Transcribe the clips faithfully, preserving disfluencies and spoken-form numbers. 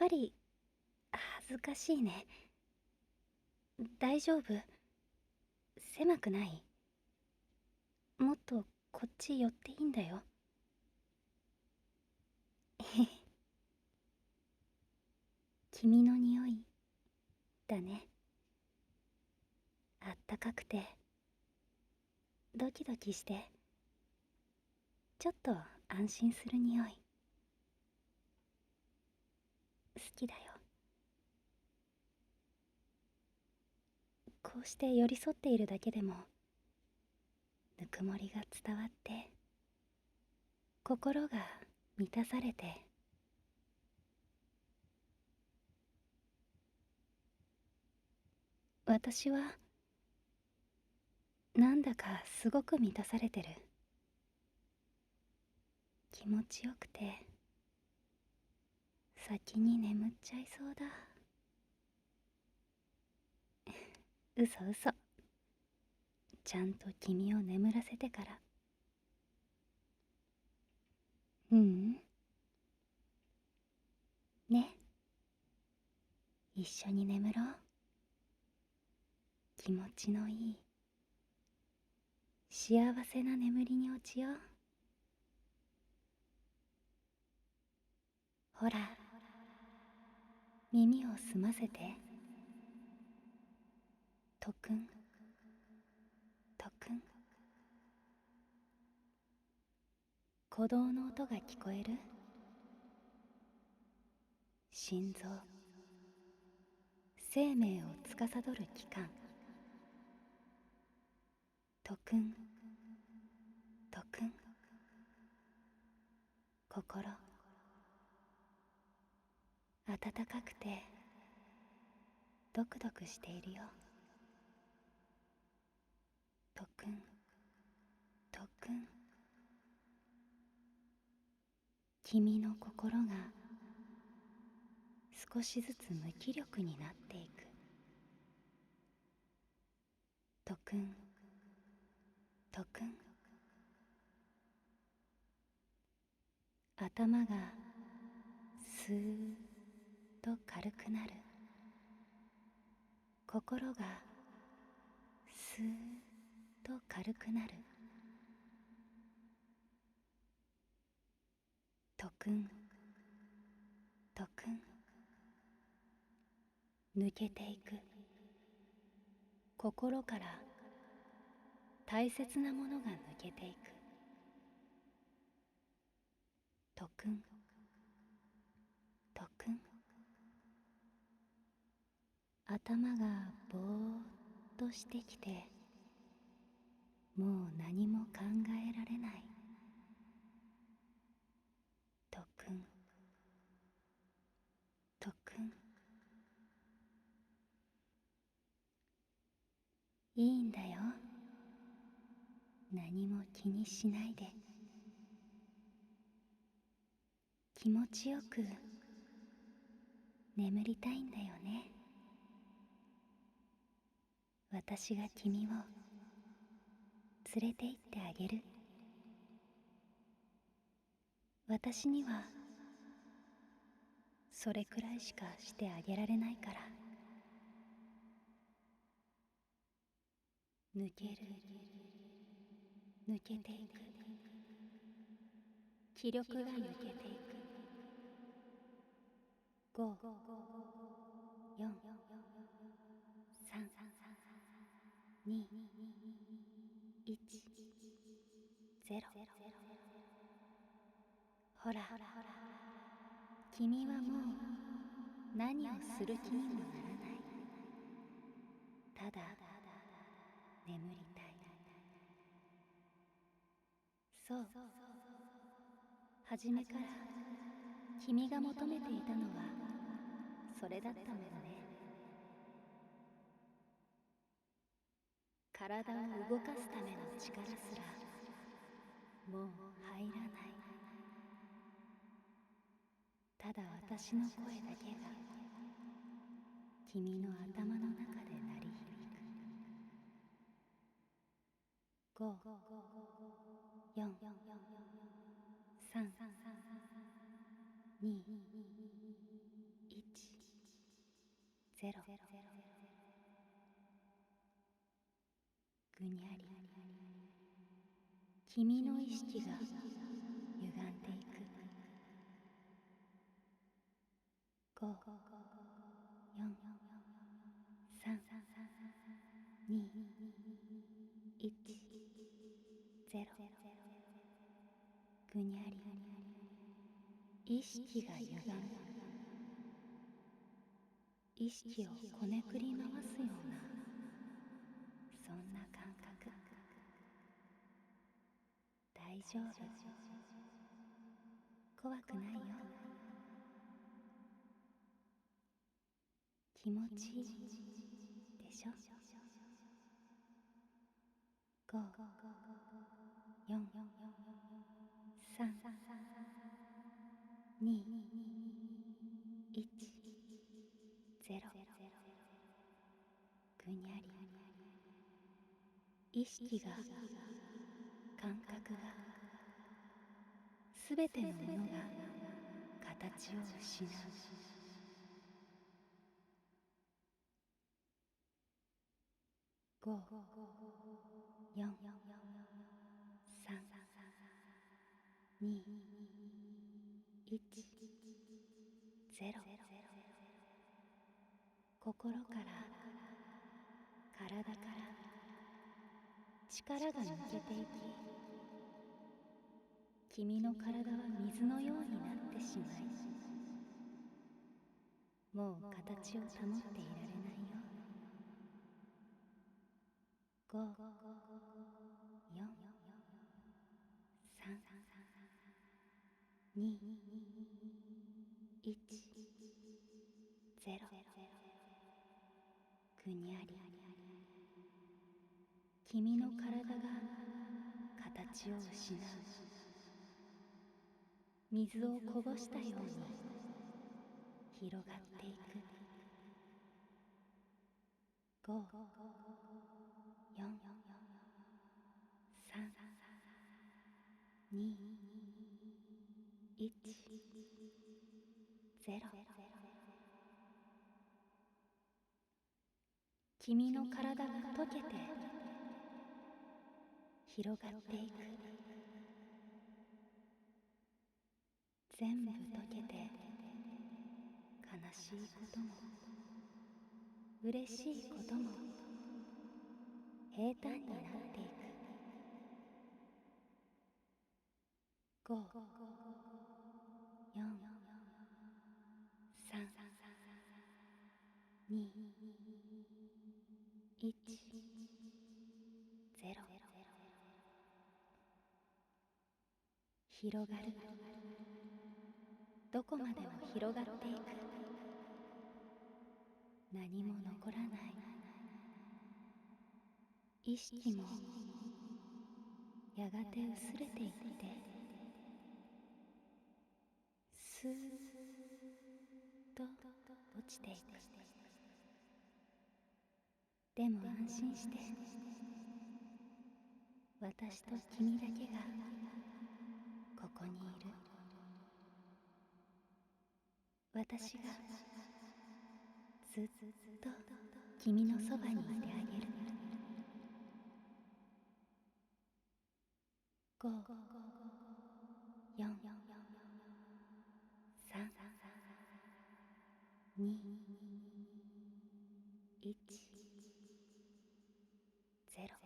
り恥ずかしいね。大丈夫？狭くない？もっとこっち寄っていいんだよ。君の匂いだね。あったかくてドキドキしてちょっと安心する匂い。好きだよ。こうして寄り添っているだけでもぬくもりが伝わって心が満たされて。私はなんだかすごく満たされてる。気持ちよくて先に眠っちゃいそうだ。嘘嘘。ちゃんと君を眠らせてから。ううんね、一緒に眠ろう。気持ちのいい幸せな眠りに落ちよう。ほら、耳を澄ませて。とくんとくん。鼓動の音が聞こえる？心臓、生命を司る器官。とくんとくん。心、暖かくてドクドクしているよ。とくんとくん。君の心が少しずつ無気力になっていく。とくんとくん。頭がスーッと軽くなる。心がスーッと軽くなる。とくんとくん。抜けていく。心から大切なものが抜けていく。とくんとくん。頭がぼーっとしてきてもう何も考えられない。とくんとくん。いいんだよ、何も気にしないで。気持ちよく眠りたいんだよね。私が君を連れて行ってあげる。私にはそれくらいしかしてあげられないから。抜ける、抜けていく。気力が抜けていく。ご、よん、さん、に、いち、ゼロ。ほら、君はもう何をする気にもならない。ただ眠りたい。そう、初めから君が求めていたのはそれだったものね。体を動かすための力すらもう入らない。ただ私の声だけが君の頭の中で鳴り響く。ご、よん、さん、に、いち、 君の意識が歪んでいく。ご、よん、さん、に、いち、ゼロ。ぐにゃり。意識が歪む。意識をこねくり回すような、そんな感覚。大丈夫。怖くないよ。気持ちいいでしょ。ご、よん、さん、に、いち、ゼロ。ぐにゃり。意識が、感覚が、すべてのものが形を失う。ご、よん、さん、に、いち、ゼロ。心から体から力が抜けていき、君の体は水のようになってしまい、もう形を保っていられないよ。ご、よん、さん、に、いち、ゼロ。ぐにゃり。君の体が形を失う。水をこぼしたように広がっていく。ご、よん、さん、に、いち、ゼロ。君の体が溶けて広がっていく。全部溶けて、悲しいことも嬉しいことも平坦になっていく。ご、よん、さん、に、いち、ゼロ。広がる。どこまでも広がっていく。何も残らない。意識もやがて薄れていって、スーッと落ちていく。でも安心して、私と君だけがここにいる。私がずっと君のそばにいてあげる。ご、よん、さん、に、いち、ゼロ。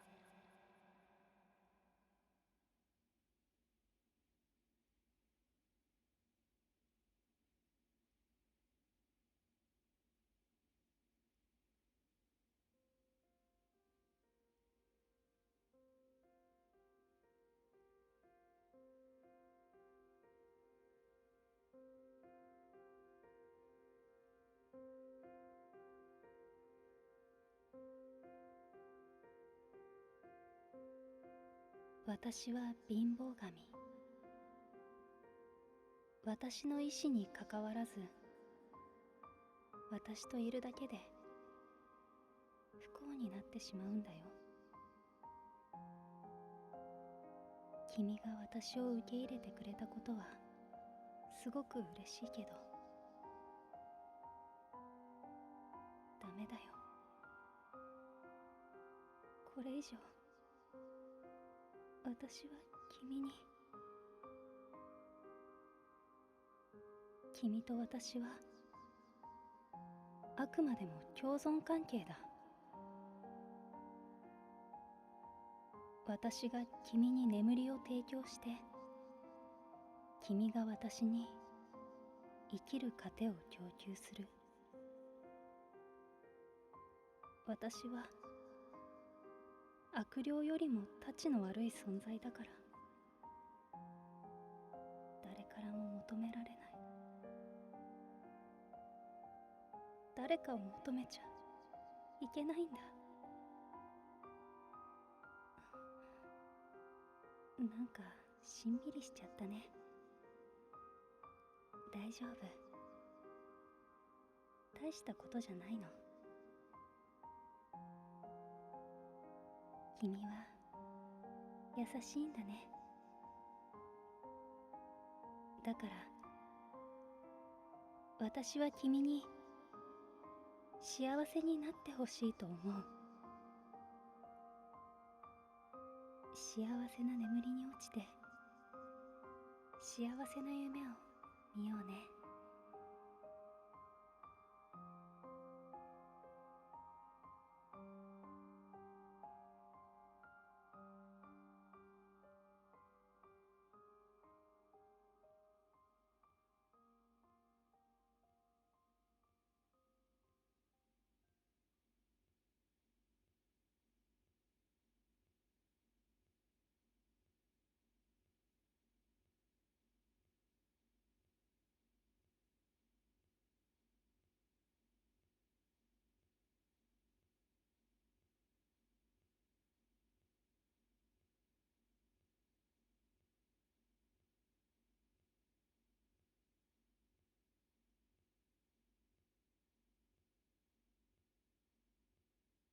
私は貧乏神。私の意志にかかわらず、私といるだけで不幸になってしまうんだよ。君が私を受け入れてくれたことはすごく嬉しいけど、ダメだよ。これ以上私は君に、君と私はあくまでも共存関係だ。私が君に眠りを提供して、君が私に生きる糧を供給する。私は悪霊よりもたちの悪い存在だから、誰からも求められない。誰かを求めちゃいけないんだ。なんかしんみりしちゃったね。大丈夫。大したことじゃないの。君は優しいんだね。だから私は君に幸せになってほしいと思う。幸せな眠りに落ちて幸せな夢を見ようね。